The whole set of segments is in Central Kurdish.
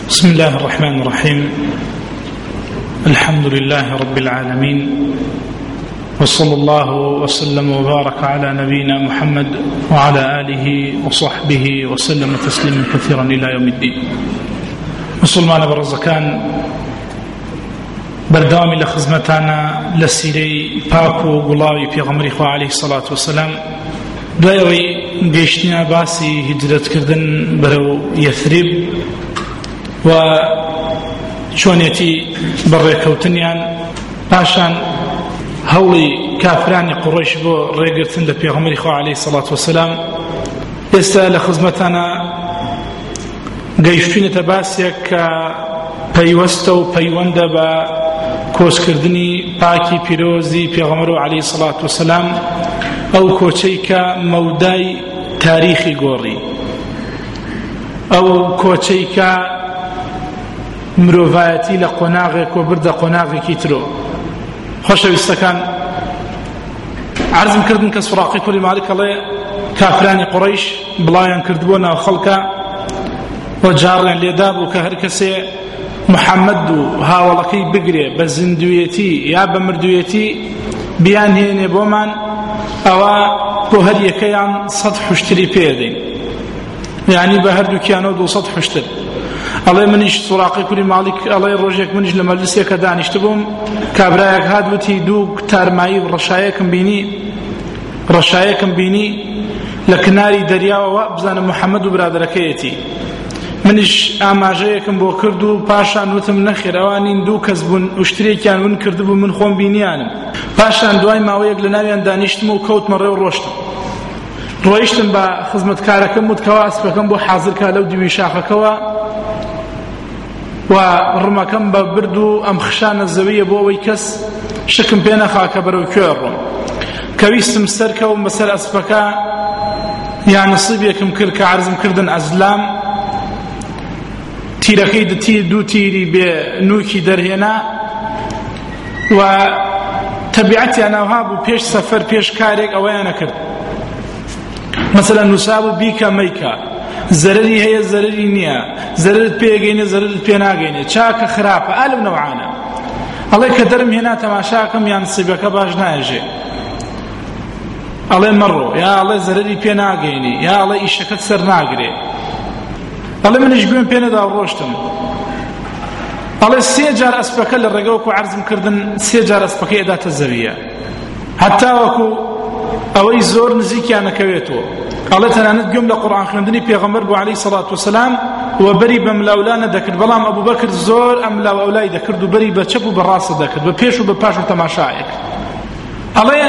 بسم الله الرحمن الرحيم. الحمد لله رب العالمين، وصلى الله وسلم وبارك على نبينا محمد وعلى آله وصحبه وسلم تسليما كثيرا إلى يوم الدين. مسلمان برزكان بردام لخدمتنا لسيري باكو قلاوي پیغمبر خدا عليه الصلاة والسلام دوایەوەی گەیشتنە باسی هجرەتکردن بەرەو یەثریب و چۆنێتی بەڕێکەوتنیان، پاشان هەوڵی کافرانی قوڕیش بۆ ڕێگرتن لە پێغەمبەری خوا عەلەیهی سەڵات وەسەلام. ئێستا لە خزمەتانە گەیشتوینەتە باسێک کە پەیوەستە و پەیوەندە بە کۆچکردنی پاکی پیرۆزی پێغەمبەر عەلەیهی سەڵات وەسەلام، ئەو کۆچەی کە مەودای تاریخی گۆڕی، ئەو کۆچەی کە مرۆڤایەتی لە قۆناغێک و بردە قۆناغێکی ترۆ. خۆشەویستەکان، عەرزم کردن کە سوراقی کوڕی مالیک ئەڵێ کافرانی قوڕیش بڵاویان کردبووە ناو خەڵکە و جاڕیان لێدا بوو کە هەر کەسێ محەممەد و هاوڵەکەی بگرێ بە زیندویەتی یا بە مردویەتی بیان هێنێ بۆمان، ئەوە بۆ هەر یەکەیان 100 حوشتری پێدەین، یعنی بە هەردووکیانەوە 200 حوشتر. ئەڵێ منیش سوراقی کوڕی مالیک ئەڵێ ڕۆژێک منیش لە مەجلیسێکە دانیشت بووم، کابرایەک هات وتی دوو تارمایی ڕەشایەکم بینی لە کناری دەریاوەوە، بزانم محەممەد و برادەرەکەیەتی. منیش ئاماژەیەکم بۆ کرد و پاشان وتم نەخێر ئەوانین دوو کەس بوون وشترێکیان ون کردبوو، من خۆم بینیانم. پاشان دوای ماوەیەک لە ناویان دانیشتم و کەوتمە ڕێ و ڕۆیشتم بە خزمەتکارەکەم وتکەوە ئەسپەکەم بۆ حازرکە لەو دیوی شاخەکەوە و ڕمەکەم بە برد و ئەم خشانە زەویە بۆ ئەوەی کەس شکم پێ نەخاکە بەرەو کوێ ڕۆم. کە ویستم سەرکەوم بەسەر ئەسپەکە، یا نسیبێکم کرد کە عەرزم کردن ئەزلام، تیرەکەی دتی دوو تیری بێ نوکی دەرهێنا و تەبیعەتیان ئەوها بوو پێش سەفەر پێش کارێک ئەوەیانە کرد، مەسەلەن نووسابوو بیکە مەیکە، زەرەری هەیە زەرەری نییە، زەرت پێگەینە زەرت پێ ناگەینێ، چاکە خراپە، ئالەو نەوعانە. ئەڵێ کە دەرم هێنا تەماشاکەم یان نسیبەکە باش نایژێ، ئەڵێ مەڕۆ، یا ئەڵێ زەرەری پێ ناگەینی، یا ئەڵێ ئیشەکەت سەر ناگرێ. ئەڵێ منیش گوێم پێ نەدا و ڕۆشتم. ئەڵێ 3 جار ئەسپەکە لە ڕێگەوەکو عەرزم کردن 3 جار ئەسپەکەی ئەداتە زەویە، هەتا وەکو ئەوەی زۆر نزیکیان نەکەوێتەوە. ئەڵێ تەنانەت گوێم لە قورئان خوێندنی پێغەمبەر بۆ عەلەیهی سەڵات وەسەلام و بەری بە ملاولا نەدەکرد، بەڵام ئەبوبەکر زۆر ئەم ملاو ئەولای دەکرد و بەری بە چەپ و بەڕاستە دەکرد، بە پێش و بە پاش و تەماشایەک. ئەڵێ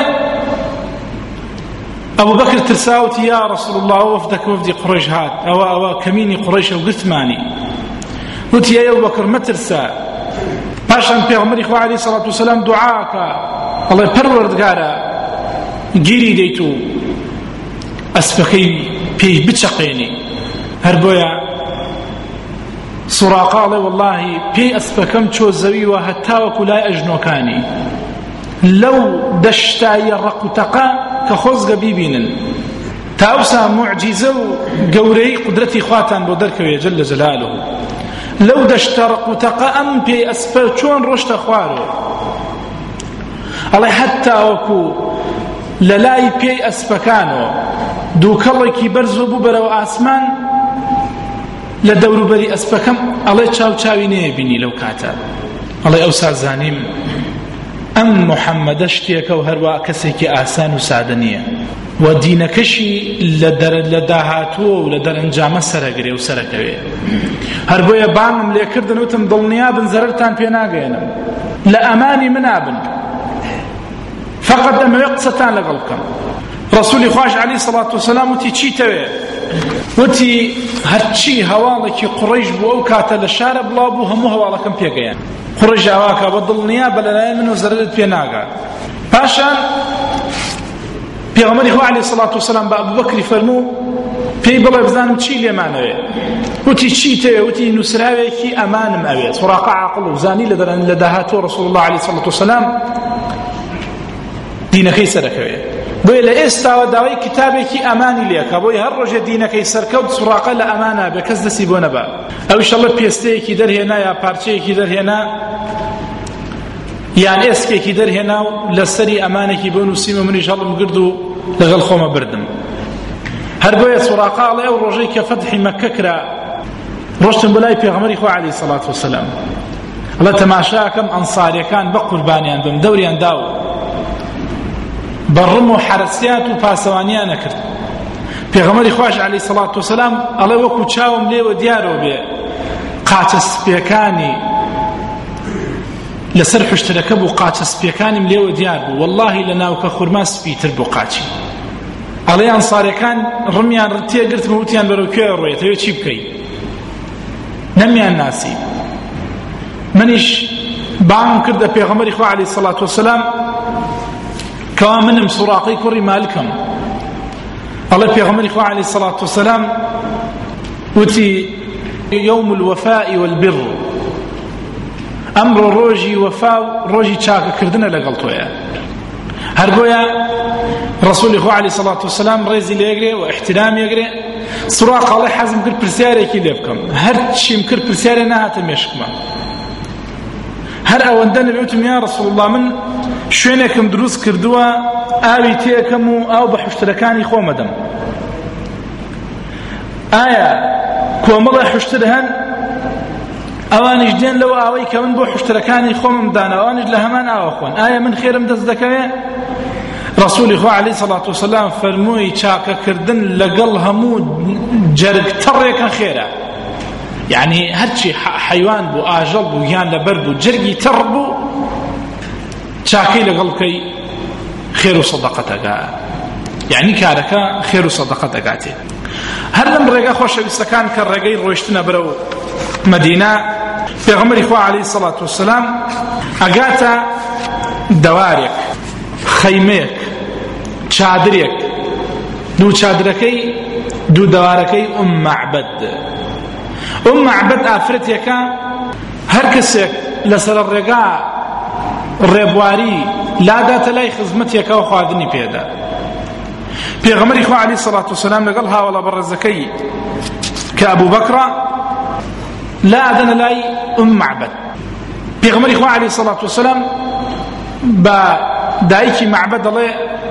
ئەبوبەکر ترساوتی یا ڕەسوڵ الله وەفدەکە وەفدی قوڕیش هات، ئەوە کەمینی قوڕیشە و گرتمانی. وتی ئەی ئەبوبەکر مەترسە. پاشان پێغەمبەری خوا عەلەیهی سەڵات وەسەلام دوعاکە، ئەڵێ پەروەردگارە گیری دەیت و ئەسپەکەی پێی بچەقێنی. هەر بۆیە سوراقاڵێ وەڵڵاهی پێی ئەسپەکەم چۆ زەویوە هەتا وەکو لای ئەژنۆکانی لەو دەشتایە ڕەقوتەقە کە خۆزگە بیبینن، تا ئەوسا موعجیزە و گەورەی قودرەتی خواتان بۆ دەرکەوێ جەل جەلالوه. لەو دەشتە ڕەقوتەقە ئەم پێی ئەسپە چۆن ڕۆشتە خوارەوە. ئەڵێ هەتا وەکو لە لای پێی ئەسپەکانەوە دووکەڵێکی بەرزۆ بوو بەرەو ئاسمان لە دەوروبەری ئەسپەکەم، ئەڵێ چاوچاوی نەیە بینی لەو کاتە. ئەڵێ ئەوسا زانیم ئەم محەممەدە شتێکە و هەروە کەسێکی ئاسان و سادە نییە و دینەکەشی لە داهاتووە و لە دەرەنجامە سەرەگرێ و سەرەکەوێ. هەر بۆیە بانم لێکردن وتم دڵنیا بن زەرەرتان پێ ناگەێنم، لە ئەمانی منابن، فقط ئەمەوێ قسەتان لەگەڵ بکەم. ڕەسوولی خوش عەلەیهی سەڵات وەسەلام وتی چیتەوێ؟ وتی هەرچی هەواڵێکی قوڕیش بوو ئەو کاتە لە شارە بڵاو بوو هەموو هەواڵەکەم پێگەیان. قوڕیش ئاواکە بە دڵنیا بە لەلایەن من و زەرەرت پێ ناگات. پاشان پێغەمبەری خوا عەلەیهی سەڵات وەسەلام بە ئەبوبەکری فەرموو پێی بڵێ بزانم چی لێمانەوێ. وتی چیتەوێ؟ وتی نووسراوێکی ئەمانم ئەوێت. سوراقە عاقڵ و زانی لە داهاتوە ڕەسوڵ الله عەلەیهی سەڵات وەسەلام دینەکەی سەرەکەوێ. بۆیە لە ئێستاوە داوای کتابێکی ئەمانی لێکە بۆی هەر ڕۆژێ دینەکەی سەرکەوت سوڕاقە لە ئەمانە بێ کەس دەستی بۆ نەبا ئەو ئینشەڵڵا پێستەیەکی دەرهێنا یا پارچەیەکی دەرهێنا یان ئێسکێکی دەرهێنا و لەسەری ئەمانێکی بۆ نووسیمە منیش هەڵم گرت و لەگەڵ خۆمە بردم هەر بۆیە سوڕاقە ئەڵێ ئەو ڕۆژەی کە فەتحی مەککە کرا ڕۆشتم بۆ لای پێغەمبەری خوا عەلەیهی سەڵات وەسەلام ئەڵێ تەماشاکەم ئەنساریەکان بە قوربانیان بم دەوریان داو بەڕم و حەرەسیات و پاسەوانیان نەکرد پێغەمبەری خوش عەلەیهی سەڵات وەسەلام ئەڵێ وەکو چاوم لێوە دیارەوە بێ قاچە سپیەکانی لەسەر حشتەکە بوو قاچە سپیەکانیم لێوە دیار بوو واللهی لە ناوکە خورما سپیتر بوو قاچی ئەڵێ ئەنساریەکان ڕمیان تێگرتمە وتیان بەرەو کوێ ڕۆیەتەوە چی بکەی نەمیان ناسی منیش بانگم کردە پێغەمبەری خوا عەلەیهی سەڵات وەسەلام کەوا منم سوڕاقەی کوڕی مالکم ئەڵێ پێغەمبەری خوا عەلەیهی سەڵات وەسەلام وتی يوم الوفاء والبر ئەمڕۆ ڕۆژی وەفا و ڕۆژی چاکەکردنە لەگەڵ تۆیە هەر بۆیە ڕەسوولی خوا عەلەیهی سەڵات وەسەلام ڕێزی لێگرێ و احترامی ئەگرێ سوڕاق ئەڵێ حەزم کرد پرسیارێکی لێ بکەم هەر چیم کرد پرسیارێ نەهاتە مێشکمە هەر ئەوەندە نەبێتم یا ڕەسوڵ الله من شوێنێکم دروست کردووە ئاوی تێکەم و ئاو بە حوشترەکانی خۆمەدەم ئایا کۆمەڵە حوشتر هەن ئەوانیش دێن لەو ئاوەی کە من بۆ حوشترەکانی خۆمم دانا ئەوانیش لە هەمان ئاوە خۆن ئایا من خێرم دەست دەکەوێت ڕەسوولی خوا عەلەیهی سەڵات وەسەلام فەرمووی چاکەکردن لەگەڵ هەموو جەرگ تەڕێکە خێرە یعنی هەرچی حەیوان بوو ئاژەڵ بوو یان لەبەر بوو جەرگی تەڕ بوو چاکەی لەگەڵ بکەی خێر و سەدەقەتەکە یعنی کارەکە خێر و سەدەقەت دەگاتێ هەر لەم ڕێگە خۆشەویستەکان کە ڕێگەی ڕۆیشتنە بەرەو مەدینە پێغەمبەری خوا عەلەیهی سەڵات وەسەلام ئەگاتە دەوارێک خەیمەیەک چادرێک دوو چادرەکەی دوو دەوارەکەی معبەد معبەد ئافرەتێکە هەر کەسێک لەسەر ڕێگا ڕێبواری لاداتە لای خزمەتێکەوە خواردنی پێدا پێغەمبەری خوا عەلەیهی سەڵات وەسەلام لەگەڵ هاوڵە بەڕێزەکەی کە ئەبوو بەکڕە لا ئەدەنە لای معبەد پێغەمبەری خوا عەلەیهی سەڵات وەسەلام بە دایکی معبەد دەڵێ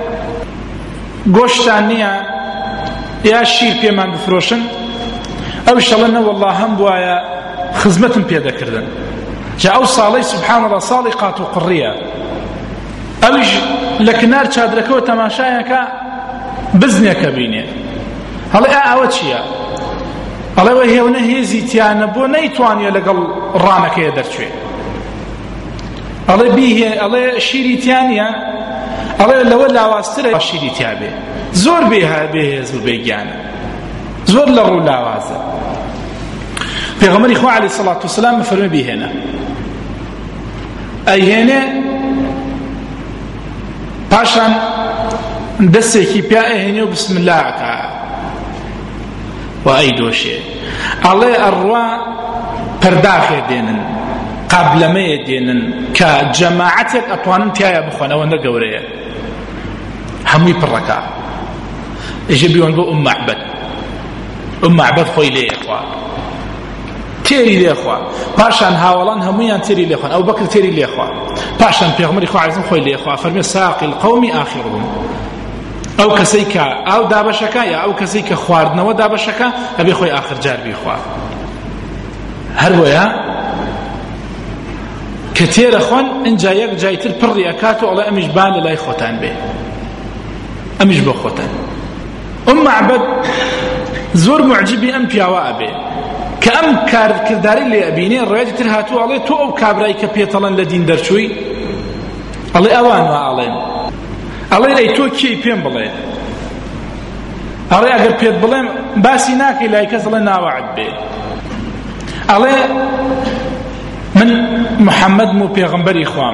گۆشتان نییە یا شیر پێمان بفرۆشن ئەویش دەڵێ نە وەڵڵا هەم بوایە خزمەتم پێدەکردن جا ئەو ساڵەی سوبحان الله ساڵی قات و قڕیە ئەویش لە کنار چادرەکەەوە تەماشایەکە بزنێکە بینێ هەڵێ ئەوە چییە ئەڵێ وە هێونە هێزی تیانە بۆ نەیتوانیە لەگەڵ ڕانەکەیە دەرچوێ ئەڵێ بیهێ ئەڵێ شیری تیانە ئەڵێ لەوە لاوازترە شیری تیابێ زۆر بێهێز و بێگیانە زۆر لە ڕوو لاوازە پێغەمبەری خوا عەلەیهی سەڵات وەسەلام فەرمێ بیهێنە ئەیهێنێ پاشان دەستێکی پیا ئەهێنێ و بسم الله ئەکا و ئەیدۆشێ ئەڵێ ئەڕوا پەرداخێ دێنن قابلمەیە دێنن کە جەماعەتێک ئەتوانن تایە بخۆن ئەوەندە گەورەیە هەمووی پڕەکە ئێژە بیوەن بۆ معبەد خۆی لێیەخوا تێری لێخوا پاشان هاوڵان هەموویان تێری لێخوان ئەو بەکر تێری لێخوا پاشان پێغەمبەری خوا عەلەیهی خۆی لێخوا فەرمێ ساقی القەومی ئاخرهم ئەو کەسەی کە ئاو دابەشەکە یا ئەو کەسەی کە خواردنەوە دابەشەکە ئەبێ خۆی ئاخر جار بیخوا هەر بۆیە کە تێرە خۆن ئینجا یەک جایتر پڕی ئەکات و ئەڵێ ئەمیش بان لە لای خۆتان بێ ئەمیش بۆ خۆتان معبەد زۆر معجبی ئەم پیاوە ئەبێ کە ئەم کارکرداری لێ ئەبینێ ڕێتی تر هاتووە ئەڵێ تۆ ئەو کابرای کە پێتەڵەن لە دین دەرچووی ئەڵێ ئەوان وا ئەڵێن ئەڵێ ئەی تۆ کێی پێم بڵێ ئەڵێ ئەگەر پێت بڵێم باسی ناکەی لای کەس ئەڵێ ناوەعد بێ ئەڵێ من محەممەد و پێغەمبەری خوام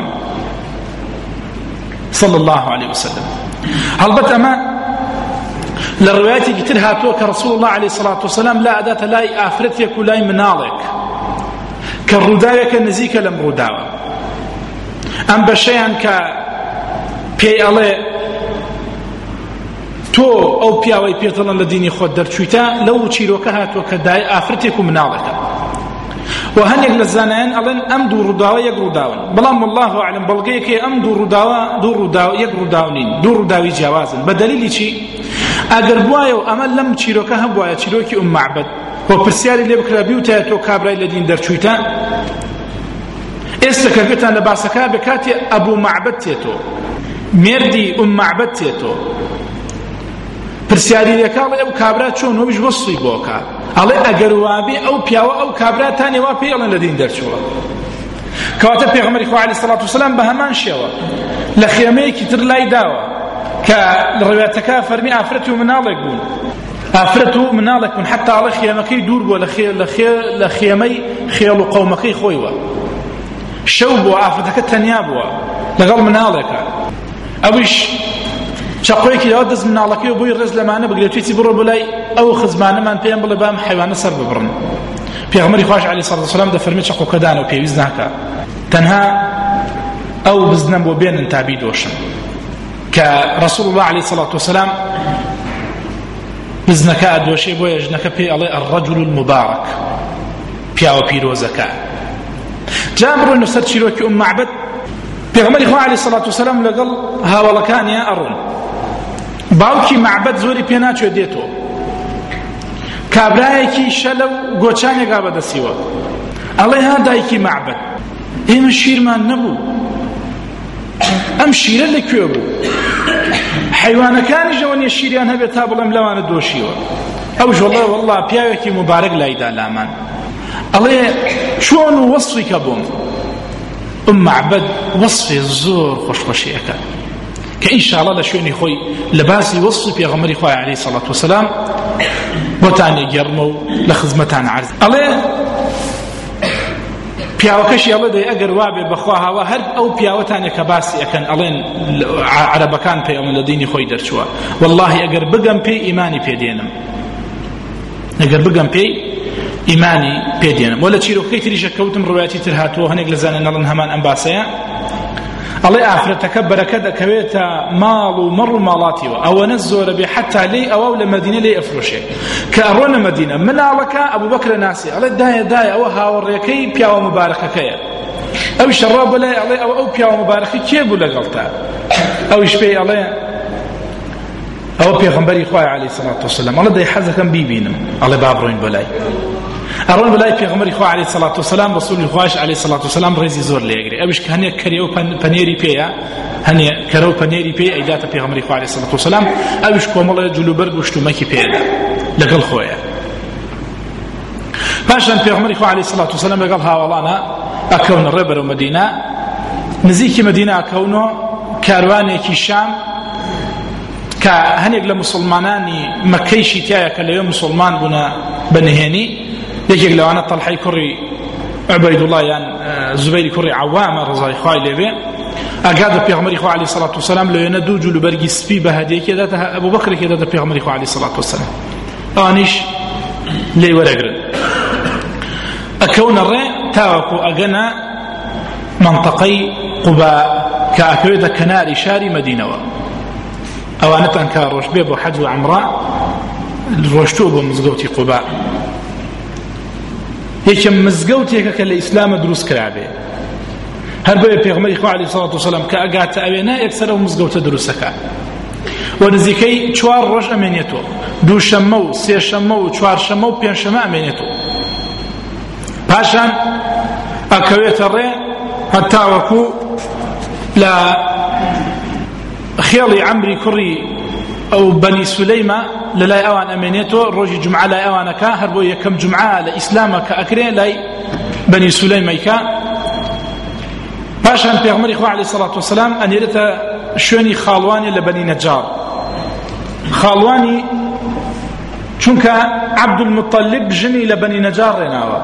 صلى الله عليه وسلم هەڵبەت ئەمە لە ڕوایەتێکی تر هاتووە کە ڕەسوڵ الله عليه الصلاة والسلام لا ئەداتە لای ئافرەتێک و لای مناڵێک کە ڕووداوێکە نزیکە لەم ڕووداوە ئەم بەشەیان کە پێی ئەڵێ تۆ ئەو پیاوەی پێتەڵن لە دینی خۆت دەرچوویتە لەو چیرۆکە هاتووە کە دای ئافرەتێک و مناڵەکە و هەندێک لە زانایان ئەڵێن ئەم دوو ڕووداوە یەک ڕووداون بەڵام والله ئەعلم بەڵگەیەکێ ئەم دوو ڕووداوە یەک ڕووداو نین دوو ڕووداوی جیاوازن بە دەلیلی چی ئەگەر بوایە و ئەمە لەم چیرۆکە هەبوایە چیرۆکی معبەد و پرسیاری لێ بکرا بیوتایە تۆ کابرای لە دین دەرچوویتە ئێستا کە گوتان لە باسەکە بکاتێ ئەبوو معبەد تێتۆ مێردی معبەد تێتۆ پرسیاری لێکاڵێ ئەو کابرا چۆن وەبیش وەسفی بۆکە ئەڵێ ئەگەر وابێ ئەو پیاوە ئەو کابرا تانێ وا پێڵێن لە دین دەرچووە کەواتە پێغەمبەری خوا عەلەیهی سەڵاتو وسەلام بە هەمان شێوە لە خێمەیەکی تر لای داوە کە ڕەوایەتەکە فەرمی ئافرەت و مناڵێک بوون ئافرەت و مناڵێک بوون حتا ئەڵێ خێمەکەی دوور بووە لە خێمەی خێڵ و قەومەکەی خۆیوە شەو بووە ئافرەتەکە تەنیا بووە لەگەڵ مناڵێکە ئەویش چاقۆیەکی لەوە دەست مناڵەکەی و بۆی ڕێز لەمانە بگرێتویتی بڕۆ بەلای ئەو خزمانەمان پێیان بڵێ بام حیوانە سەر ببڕن پێغەمبەری خوش عەلەیهی سەڵاتو وسەلام دەفەرمێت چاقۆکەدانە و پێویست ناکە تەنها ئەو بزنە بۆ بێنن تا بیدۆشن کە ڕەسوڵ الله عەلەیهی سەڵاتو وسەلام بزنەکە ئەدۆشێ بۆیە ژنەکە پێی ئەڵێ الرەجل المبارەک پیاوە پیرۆزەکە جا بڕۆین سەر چیرۆکی معبەد پێغەمبەری خوا عەلەیهی سەڵاتو وسەلام لەگەڵ هاوڵەکانیان ئەڕۆن باوکی معبەد زۆری پێ ناچوێت دێتەوە کابرایەکی شەلە و گۆچانێکا بەدەستیوە ئەڵێ ها دایکی معبەد ئێمە شیرمان نەبوو ئەم شیرە لەکوێ بوو حیوانەکانیش ئەوە نیە شیریان هەبێت تا بڵێم لەوانە دۆشیوە ئەوش وەڵڵا پیاوێکی مبارەک لایدا لامان ئەڵێ چۆن و وەسفی کە بووم معبەد وەسفی زۆر خۆشخۆشیەکە کە ئینشاءڵڵا لە شوێنی خۆی لە باسی وەسفی پێغەمبەری خوا عەلەیهی سەڵاتو وسەلام بۆتان گەڕمە و لە خزمەتان عەرز ئەڵێ پیاوەکەشی ئەڵێ دەی ئەگەر وابێ بەخوا هاوا هەر ئەو پیاوەتانێک کە باسی ئەکەن ئەڵێن عەرەبەکان پێی ئەمە لە دینی خۆی دەرچووە واللهی ئەگەر بگەم پێی ئیمانی پێدێنم ئەگەر بگەم پێی ئیمانی پێدێنم وە لە چیرۆکەی تریشە کەوتم ڕوایەتی تر هاتووە هەنێک لە زانایان هەمان ئەم باسەیە ئەڵێ ئافرەتەکە بەرەکە دەکەوێتە ماڵ و مەڕ و ماڵاتیوە ئەوەنە زۆرە بێ حتا لێی ئەوە لە مەدینە لێی ئەفرۆشێ کە ئەڕۆنە مەدینە مناڵەکە ئەبوبەکرە ناسی ئەڵێ دایە ئەوە هاوڕێکەی پیاوە مبارەکەکەیە ئەوی شەڕا بەلای ئەڵێ ئەو پیاوە مبارەکەی کێ بوو لەگەڵتا ئەویش پێی ئەڵێ ئەوە پێغەمبەری خوا عەلەیهی سەڵاتو وسەلام ئەڵێ دەی حەزەکەم بیبینم ئەڵێ با بڕۆین بەلای ئەڕۆن بەلای پێغەمبەری خوا عەلەیهی سەڵاتو وسەلام ڕەسوولی خوش عەلەیهی سەڵاتو وسەلام ڕێزی زۆر لێگرێ ئەویش کە هەنێک کەرێ و پەنێری پێیە هەنێ کەرە و پەنێری پێی ئەیداتە پێغەمبەری خوا عەلەیهی سەڵاتو وسەلام ئەویش کۆمەڵە جلوبەرگ و شتومەکی پێدا لەگەڵ خۆیە پاشان پێغەمبەری خوا عەلەیهی سەڵاتو وسەلام لەگەڵ هاوڵانە ئەکەونە ڕێ بەرەو مەدینە نزیکی مەدینە ئەکەونەوە کاروانێکی شام کە هەنێک لە موسڵمانانی مەکەیشی تایە کە لەوێ موسڵمان بوونە بەنهێنی یەکێک لەوانە تەڵحەی کوڕی عوبەیدوڵڵا یان زوبەیری کوڕی عەوامە ڕەزای خوای لێبێ ئاگادە پێغەمبەری خوا عەلەیهی سەڵاتو وسەلام لەوێنە دوو جلوبەرگی سپی بە هەدیەیەکی دەداتە ئەبوبەکرێکی دەداتە پێغەمبەری خوا عەلەیهی سەڵاتو وسەلام ئەوانیش لێی وەرەگرن ئەکەونە ڕێ تاوەکو ئەگەنە منطقەی قوبا کە ئەکەوێتە کەناری شاری مەدینەوە ئەوانەتان کە ڕۆژ بێ بۆ حەج و عەمرە ڕۆشتووە بۆ مزگەوتی قوبا یەکێم مزگەوتێکە کە لە ئیسلامە دروست کرابێ هەر بۆیە پێغەمبەری خوا عەلەیهی سەڵاتو وسەلام کە ئەگاتە ئەوێنە یەکسەر ئەو مزگەوتە دروستەکە و نزیکەی 4 ڕۆژ ئەمێنێتەوە دووشەممە و سێشەممە و چوارشەممە و پێنجشەممە ئەمێنێتەوە پاشان ئەکەوێتە ڕێ هەتاوەکو لە خێڵی عەمری کوڕی ئەو بەنی سولەیمە لەلای ئەوان ئەمێنێتەوە ڕۆژی جومعە لای ئەوانەکە هەر بۆ یەکەم جومعە لە ئیسلامە کە ئەکرێ لای بەنی سولەیمەیکە پاشان پێغەمبەری خوا عەلەیهی سەڵاتو وسەلام ئەنێرێتە شوێنی خاڵوانی لە بەنی نەجار خاڵوانی چونکە عەبدولموتەلیب ژنی لە بەنی نەجار ڕێناوە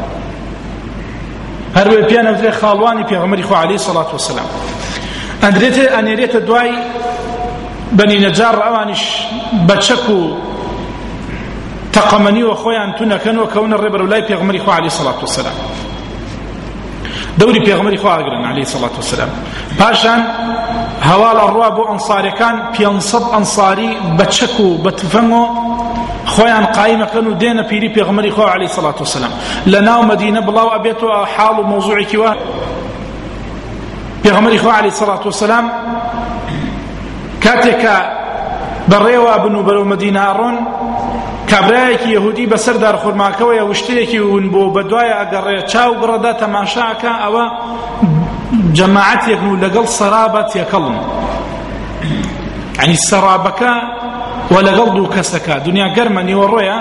هەر بۆیە پێیان ئەوترێ خاڵوانی پێغەمبەری خوا عەلەیهی سەڵاتو وسەلام ئەنێرێتە دوای بەنی نەجار ئەوانیش بەچەک و تەقەمەنیوە خۆیان تونەکەنەوە کەونە ڕێ بەرەو لای پێغەمبەری خوا عەلەیهی سەڵاتو وسەلام دەوری پێغەمبەری خوا ئەگرن عەلەیهی سەڵاتو وسەلام پاشان هەواڵ ئەڕوا بۆ ئەنساریەکان 500 ئەنساری بە چەک و بە تفەنگۆ خۆیان قایمەکەن و دێنە پیری پێغەمبەری خوا عەلەیهی سەڵات وسەلام لە ناو مەدینە بڵاو ئەبێتەوە حاڵ و مەوزوعێکی وا پێغەمبەری خوا عەلەیهی سەڵات وسەلام کاتێکە بەڕێوە بن و بەرەو مەدینە ئەڕۆن کابرایەکی یەهودی بەسەر دارخورماکەوەیە وشترێکی ون بۆ بەدوایە ئەگەڕێ چاو گڕەدا تەماشاکە ئەوە جەماعەتێک و لەگەڵ سەرابە تێکەڵن یعنی سەرابەکە و لەگەڵ دوو کەسەکە دنیا گەرمە نیوەڕۆیە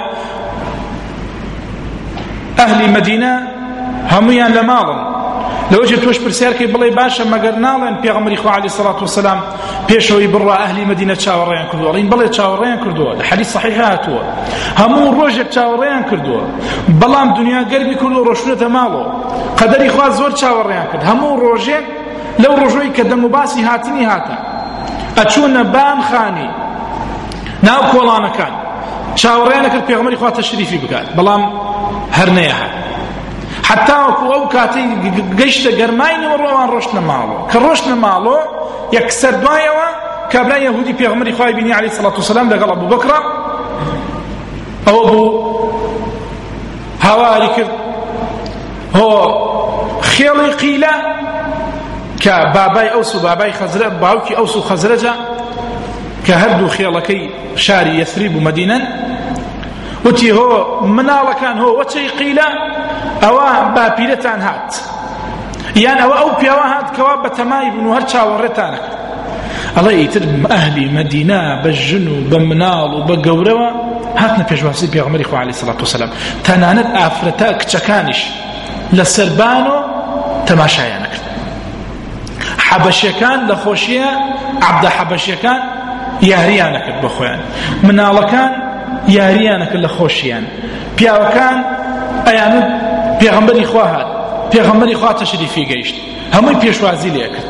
ئەهلی مەدینە هەموویان لە ماڵن لەوەجێ تۆش پرسیارکەی بڵێ باشە مەگەر ناڵێن پێغەمبەری خوا عەلەیهی سەڵات وسەلام پێشەوەی بڕوا ئەهلی مەدینە چاوەڕێیان کردووە ئەڵێن بڵێ چاوەڕێیان کردووە لە حەدیث صحیح هاتووە هەموو ڕۆژێک چاوەڕێیان کردووە بەڵام دنیا گەرمی کرد و ڕۆشتونەتە ماڵەوە قەدەری خوا زۆر چاوەڕێیان کرد هەموو ڕۆژێک لەو ڕۆژۆی کە دەم و باسی هاتنی هاتە ئەچوونە بان خانی ناو کۆڵانەکان چاوەڕێیان کرد پێغەمبەری خوا تەشریفی بکات بەڵام هەر نەیەهات حتى ئەو کاتەی گەیشتە گەرمای نیوەڕۆوان ڕۆشتنە ماڵەوە کە ڕۆشتنە ماڵەوە یەکسەر دوایەوە کابرای یەهودی پێغەمبەری خوای بینی عەلەیهی سەڵات وسەلام لەگەڵ ئەبوو بەکڕ ئەوە بوو هاواری کرد هۆ خێڵی قیلە کە بابای ئەوس و بابای خەزرەج باوکی ئەوس و خەزرەجە کە هەردوو خێڵەکەی شاری یەثریب و مەدینەن وتی هۆ مناڵەکان هۆ وەچەی قیلە ئەوە باپیرەتان هات یان ئەوە ئەو پیاوە هات کەوا بەتەمای بوون و هەر چاوەڕێتانە کرد ئەڵێ ئیتر ئەهلی مەدینە بە ژن و بە مناڵ و بە گەورەوە هاتنە پێشواسی پێغەمبەری خوا عەلەیهی سەڵات وسەلام تەنانەت ئافرەتە کچەکانیش لە سەربان و تەماشایانە کرد حەبەشیەکان لە خۆشیە عەبدە حەبەشیەکان یاریانە کرد بە خۆیان مناڵەکان یاریانە کرد لە خۆشیان پیاوەکان ئەیانوت پێغەمبەری خوا هات پێغەمبەری خوا تەشریفی گەیشت هەمووی پێشوازی لێ کرد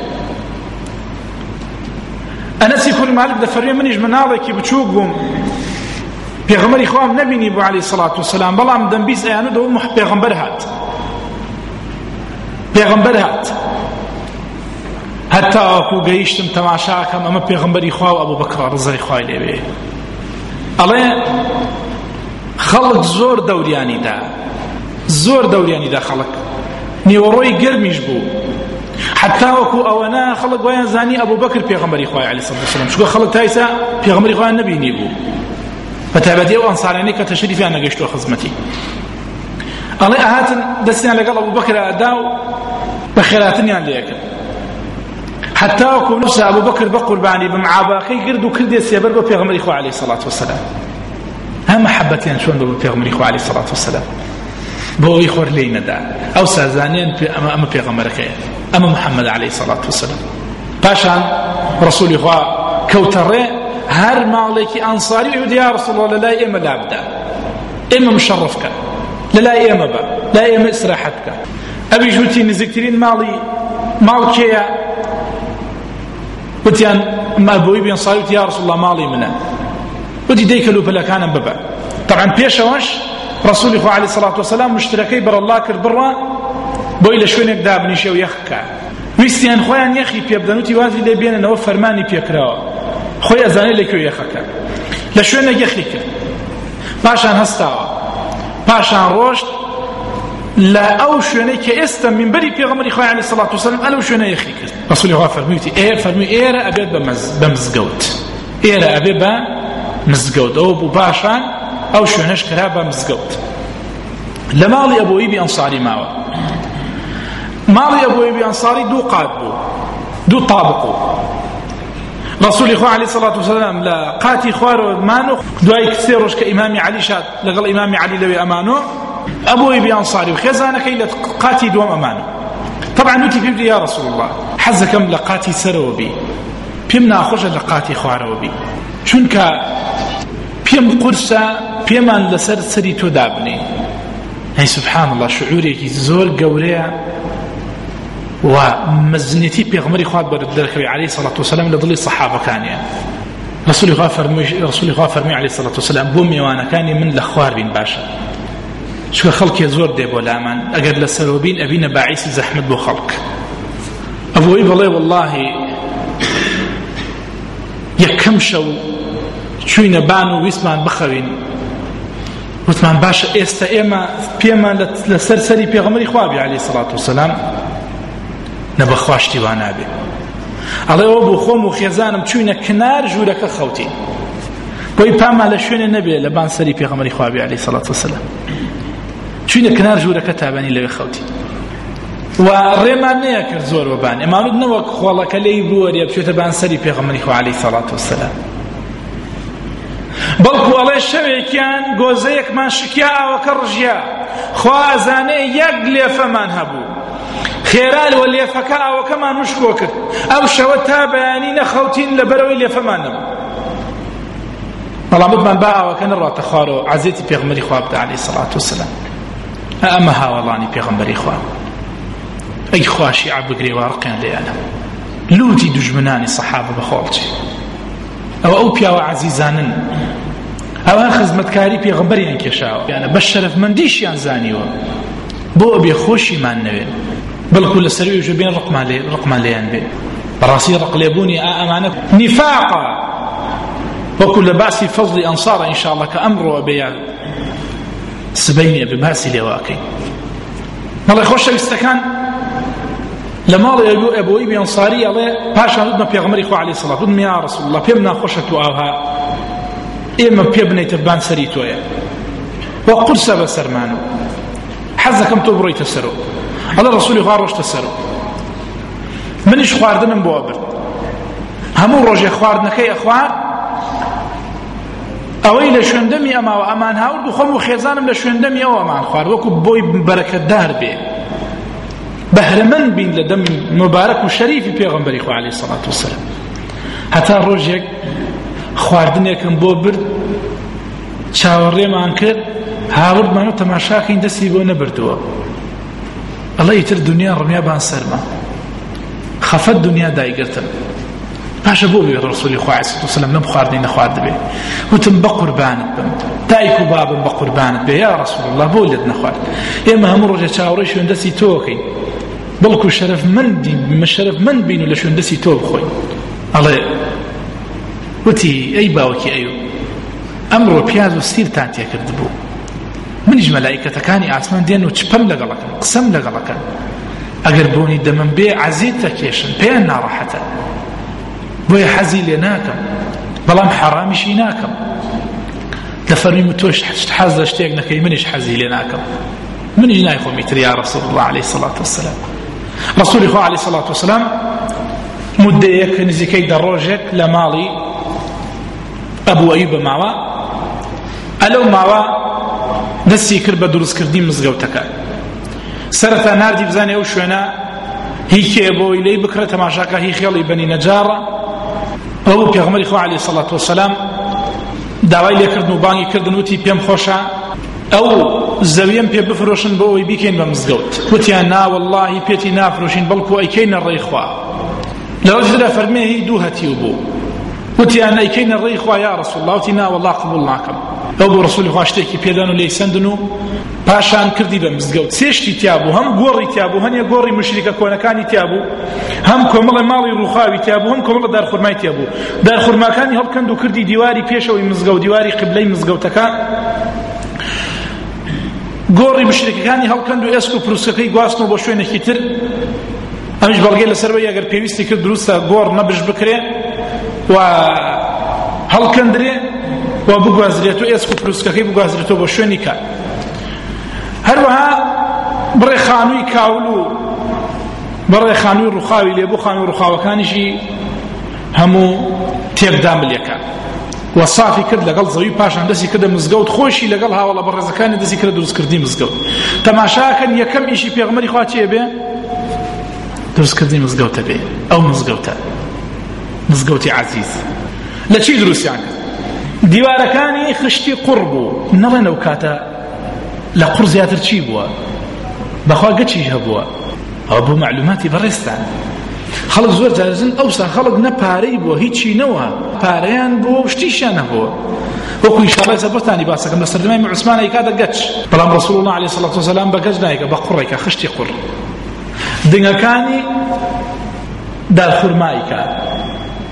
ئەنەسی کوڕی مالک دەفەرمێ منیش مناڵێکی بچووک بووم پێغەمبەری خوام نەبینی بوو عەلەیهی سەڵات وسەلام بەڵام دەمبیست ئەیانوت ئەوە پێغەمبەر هات پێغەمبەر هات هەتا وەکو گەیشتم تەماشاکەم ئەمە پێغەمبەری خوا و ئەبوو بەکڕ ڕزای خوای لێبێ ئەڵێ خەڵک زۆر دەوریانیدا خەڵک نیوەڕۆی گەرمیش بوو حتا وەکو ئەوەنا خەڵک وایان زانی ئەبوو بەکر پێغەمبەری خوای عەلەیهی سەڵات وسەلام چونکە خەڵک تایسا پێغەمبەری خوایان نەبینی بوو بەتایبەتی ئەو ئەنسارانەی کە تەشریفیان نەگەیشتووە خزمەتی ئەڵێ ئەهاتن دەستیان لەگەڵ ئەبوو بەکر ئەدا و بە خێراتنیان لێ کرد حتا وەکو نووسە ئەبوو بەکر بە قوربانی بمعاباکەی گرد و کردێ سێبەر بۆ پێغەمبەری خوا عەلەیهی سەڵات وسەلام هەم محەبەتیان چۆن بە پێغەمبەری خوا عەلەیهی سەڵات وسەلام بۆ ئەوەی خۆر لێی نەدا ئەو سازانیان ئەمە پێغەمبەرەکەیە ئەمە محەممەد عەلەیهی سەڵات وسەلام پاشان ڕەسوولی خوا کەوتە ڕێ هەر ماڵێکی ئەنساری وتی یا ڕەسوڵ ئەڵڵا لەلای ئێمە لا بدە ئێمە مشەڕفکە لەلای ئێمە بە لای ئێمە ئیسراحەت بکە ئەویش وتی نزیکترین ماڵ کێیە وتیان بۆی بێن ساڵی وتی یا ڕەسوڵ ئەڵڵا ماڵی منە وتی دەی کەلوپەلەکانم ببە طبعا پێشەوەش ڕەسوولی خوا عەلەیهی سەڵات وسەلام مشترەکەی بەرەڵا کرد بڕوا بۆی لە شوێنێک دابنیشێ و یەخکە ویستیان خۆیان یەخی پێ بدەن وتی وازی لێ بێننەوە فەرمانی پێکراوە خۆی ئەزانێت لەکوێ یەخەکە لە شوێنێک یەخی کرد پاشان هەستاوە پاشان ڕۆشت لە ئەو شوێنەی کە ئێستا مینبەری پێغەمبەری خوا عەلەیهی سەڵات وسەلام ئەلەو شوێنە یەخی کرد ڕەسوولی خوا فەرموویەتی ئێرە ئەبێت بە مزگەوت ئێرە ئەبێ بە مزگەوت ئەوە بوو پاشان ئەو شوێنەش کرا بە مزگەوت لە ماڵی ئەبوئیبی ئەنساری ماوە ماڵی ئەبوئیبی ئەنساری دوو قات بوو دوو تابق بوو ڕەسوولی خوا عەلەیهی سەڵات وسەلام لە قاتی خوارەوە مانۆ دوای سێ ڕۆژ کە ئیمامی عەلی شات لەگەڵ ئیمامی عەلی لەوێ ئەمانۆ ئەبوئیبی ئەنساری و خێزانەکەی لە قاتی دووەم ئەمانۆ طبعا وتی پێم یا ڕەسوول الله حەزەکەم لە قاتی سەرەوە بی پێم ناخۆشە لە قاتی خوارەوە بی چونکە پێم قورسە پێمان لەسەر سەری تۆ دابنێ ئەی سبحان الله شعورێکی زۆر گەورەیە و مەزنێتی پێغەمبەری خوا دەرکەوێ عەلەیهی سەڵات وسەلام لە دڵی سەحابەکانیە ڕەسوولی خوا فەرمووی عەلەیهی سەڵات وسەلام بۆ میوانەکانی من لە خوار بین باشە چونکە خەڵکی زۆر دێ بۆ لامان ئەگەر لەسەرەوە بین ئەبینە باعیسی زەحمەت بۆ خەڵک ئەوەی بڵێ واللهی یەکەم شەو چووینە بان و ویسمان بخەوین وتمان باشە ئێستا ئێمە پێمان لەسەر سەری پێغەمبەری خوابی عەلەیهی سەڵات وسەلام نەبەخواشتی وا نابێ ئەڵێ ئەوە بۆ خۆم و خێزانم چووینە کنار ژوورەکە خەوتین بۆی پامان لە شوێنێ نەبێ لە بان سەری پێغەمبەری خوابی عەلەیهی سەڵات وسەلام چووینە کنار ژوورەکە تابانی لەوێ خەوتین و ڕێمان نەیە کرد زۆر بەبان ئێمانوت نەوەک خۆڵەکە لێی بوەریە بچێتە بان سەری پێغەمبەری خوا عەلەیهی سەڵات وسەلام بەڵکو ئەڵێ شەوێکیان گۆزەیەکمان شکیا ئاوەکە ڕژیا خوا ئەزانێ یەک لێفەمان هەبوو خێرا لەوە لێفەکە ئاوەکەمان وشکۆ کرد ئەو شەوە تا بەیانی نەخەوتین لەبەرەوەی لێفەمان نەبوو بەڵام وتمان با ئاوەکە نەڕاتە خوارەوە عەزیەتی پێغەمبەری خوا بدە عەلەیهی سەڵات وسەلام ئەمە هاوڵانی پێغەمبەری خوا ئەی خواشی عەبگرێ وارقیان لێیانە لوتی دوژمنانی سەحابە بەخۆڵچی ئەو پیاوە عەزیزانن ئەوان خزمەتکاری پێغەمبەریان کێشاوە یانە بە شەرەفمەندیشیان زانیوە بۆ ئەبێ خۆشیمان نەوێن بەڵکو لەسەرویژە بێن ڕقمان لێیان بێ بەڕاستی ڕقلێبوونی ئەمانە نیفاقە وەکو لە باسی فەزڵی ئەنسارە ئینشاءڵڵا کە ئەمڕۆ بێیان سبەینێ بە باسی لێواکەین مەڵێ خۆشەویستەکان لە ماڵی ئەبووی بێنساری ئەڵێ پاشان وتمە پێغەمبەری خوا عەلەیهی سەڵات وتم یا ڕەسوڵ الله پێم ناخۆشە تو ئاوها ئێمە پێ بنێتە بان سەری تۆیە وە قورسە بە سەرمانە حەزەکەم تۆ بڕۆیتە سەرەوە ئەڵێ ڕەسوولی خوا ڕۆشتە سەرەوە منیش خواردنم بۆ ئەبرد هەموو ڕۆژێ خواردنەکەی ئەخوارد ئەوەی لە شوێندەمی ئەماوە ئەمان هاورد و خۆم و خێزانم لە شوێندەمی ئەوە ئەمان خوارد وەکو بۆی بەرەکەتدار بێ بەهرەمەند بین لە دەمی مبارەک و شەریفی پێغەمبەری خوا عەلەیهی سەڵات وسەلام هەتا ڕۆژێک خواردنێکم بۆ برد چاوەڕێمان کرد هاوردمانەوە تەماشاکەین دەستی بۆ نەبردووە ئەڵێ ئیتر دنیا ڕمیا بان سەرما خەفەت دنیا دایگرتم پاشە بۆ بێ ڕەسوولی خوا عەلەیهی سەڵات وسەلام لەم خواردنی نەخوارد بێ وتم بە قوربانت بم دایک و بابم بە قوربانت بێ یا ڕەسوول الله بۆ لێت نەخوارد ئێمە هەموو ڕۆژێ چاوەڕێی شوێندەستی تۆکەین بەڵکو شەرەفمەند بین و لە شوێندەستی تۆ بخۆین ئەڵێ وتی ئەی باوەکی ئەیوب ئەمڕۆ پیاز و سیرتان تێکرد بوو منیش مەلایکەتەکانی ئاسمان دێن و چپەم لەگەڵەکەن قسەم لەگەڵەکەن ئەگەر بۆنی دەمەم بێ عەزیت تەکێشن پێیان ناڕەحەتە بۆیە حەزی لێ ناکەم بەڵام حەرامیشی ناکەم دەفەرمیم تۆش حەز لە شتێک نەکەی منیش حەزی لێ ناکەم منیش نایخۆم ئیتر یا ڕەسوول الله عەلەیهی سەڵات وسەلام ڕەسوولی خوا عەلەیهی سەڵات وسەلام مدەیەک نزیکەی دە ڕۆژێک لە ماڵی ئەبوو ئەیوب ماوە ئەلەو ماوە دەستی کرد بە دروستکردنی مزگەوتەکە سەرەتا ناردی بزانێ ئەو شوێنە هی کێ بۆی لێی بکرە تەماشاکە هی خێڵی بەنی نەجارە ئەو پێغەمبەری خوا عەلەیهی سەڵات وسەلام داوای لێکردن و بانگی کردن وتی پێم خۆشە ئەو زەویەم پێ بفرۆشن بۆ ئەوەی بیکەین بە مزگەوت وتیان نا وەڵڵاهی پێتی نافرۆشین بەڵکو ئەیکەینە ڕێی خوا لە ڕۆژێدا فەرمێ هی دوو هەتیو بوو وتیان ئەیکەینە ڕێی خوا یا ڕەسوول الله وتی نا وەڵڵا قبوڵ ناکەم ئەو بۆ ڕەسوولی خوا شتێکی پێدان و لێی سەندن و پاشان کردی بە مزگەوت سێشتی تیابوو هەم گۆڕی تیابوو هەنێ گۆڕی مشریکە کۆنەکانی تیابوو هەم کۆمەڵە ماڵی ڕووخاوی تیابوو هەم کۆمەڵە دارخورمای تیابوو دارخورماکانی هەڵکەند و کردی دیواری پێشەوەی مزگەوت دیواری قبلەی مزگەوتەکە گۆڕی مشریکەکانی هەڵکەند و ئێسک و پروسەکەی گواستنەوە بۆ شوێنێکی تر ئەمیش بەڵگەی لەسەرەوەی ئەگەر پێویستی کرد دروستە گۆڕ نەبش بکرێ و هەڵکەندرێ و بگوازرێت و ئێسک و پروسەکەی بگوازرێتەوە بۆ شوێنی کار هەروەها بڕێ خانووی کاول و بڕێ خانووی ڕووخاوی لێبوو خانووی ڕووخاوەکانیشی هەموو تێکدا ملیەکە وەصافی کرد لەگەڵ زەوی پاشان دەستی کردە مزگەوت خۆشی لەگەڵ هاوڵە بەڕێزەکانی دەستی کردە دروستکردنی مزگەوت تەماشاکەن یەکەم ئیشی پێغەمبەری خوا چیە بێ دروستکردنی مزگەوتە بێ ئەو مزگەوتی عەزیز لە چی دروستیان کرد دیوارەکانی خشتی قوڕ بوو نەڵێن ئەو کاتە لە قوڕ زیاتر چی بووە بەخوا گەچیش هەبووە ئەوە بۆ معلوماتی بەڕێستان خەڵک زۆر جارزن ئەوسا خەڵک نە پارەی بووە هیچی نەوە پارەیان بۆ شتیشیان هەبووە وەکو ئینشاءڵڵا زەبەرتانی باسەکەم لە سەردەمای عوسمانە کاتە گەچ بەڵام ڕەسوول الله عەلەیهی سەڵات وسەلام بە گەچ نایکە بە قوڕێکە خشتی قوڕ دنگەکانی دارخورمایکە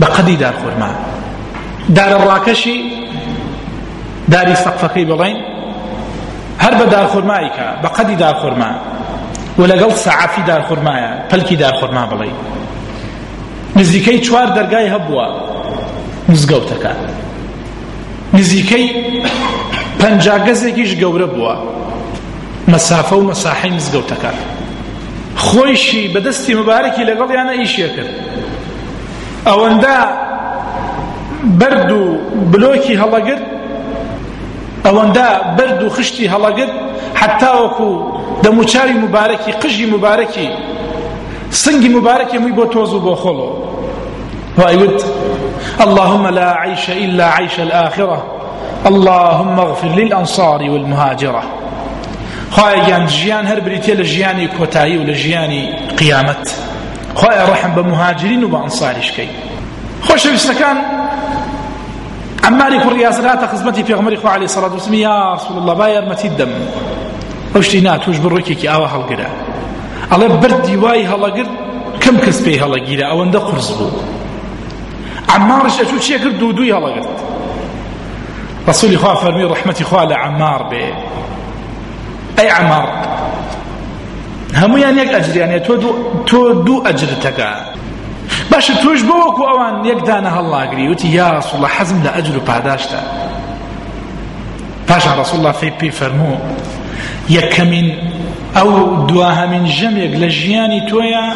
بقدي دار خرما دار الراكشي داري سقفكي بلين هرب دار خرمايكا بقدي دار خرما ولقل سعافي دار خرمايا فلكي دار خرما بلين نزيكي چوار درگای هبوا مزگەوتەکە نزیکەی پەنجاگەزێکیش گەورە بووە مەسافە و مەساحەی مزگەوتەکە خۆیشی بەدەستی مبارەکی لەگەڵیانە ئیشیە کرد ئەوەندە بەرد و بلۆکی هەڵەگرت ئەوەندە بەرد و خشتی هەڵەگرت حتا وەکو دەموچاوی مبارەکی قژی مبارەکی سنگی مبارەکی مووی بۆ تۆز و بۆ خۆڵۆ وأيود اللهم لا عيش إلا عيش الآخرة اللهم اغفر للأنصار والمهاجرة خواهي جيان هر بريتيا لجياني كوتاي ولجياني قيامت خواهي رحم بمهاجرين وبأنصارش كي خوش بسكان عمالي كل ياسرات خزمتي في غمري عليه الصلاة والسلام يا رسول الله باير متي الدم وشتينات وش بروكيكي آوه هالقرا الله بردي واي هالقر كم كسبي هالقرا أو انده قرزبو عمارش أشو شيء كرد دودوي هالقرت رسولي خواه فرمي رحمتي خواه لعمار بي أي عمار همو يعني يك أجر يعني تو دو أجر تقع باش توش بوكو أوان يك دانا هالله قري وتي يا رسول الله حزم لأجر بعداشتا باش رسول الله في بي فرمو يك من أو دواها من جميع لجياني تويا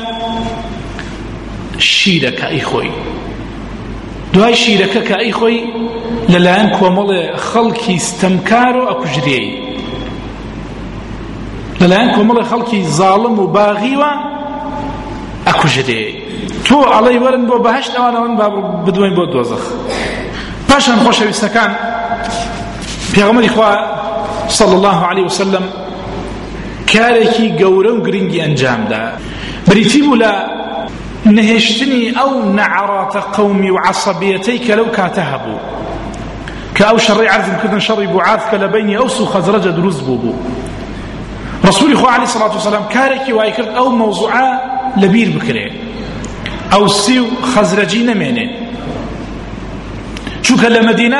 شيرك أي خوي دوای شیرەکە کە ئەی خۆی لەلایەن کۆمەڵێ خەڵکی ستەمکار و ئەکوژرێی لەلایەن کۆمەڵێ خەڵکی زاڵم و باغیوە ئەکوژرێ تۆ ئەڵێی وەرن بۆ بەهەشت ئەوانەوەن با بدوێن بۆ دۆزەخ پاشان خۆشەویستەکان پێغەمبەری خوا صلی الله عليه وسلم کارێکی گەورە و گرنگی ئەنجامدا بریتی بوو لە نهشتني أو نعرات قومي وعصبيتي كلو كاتهبوا كأو شري عرض كذا شري بعاث كلبيني أو سو خزرجة دروز بوبو رسول الله عليه الصلاة والسلام كاركي وايكرت أو موضوعا لبير بكري أو سيو خزرجين منه شو كلا مدينة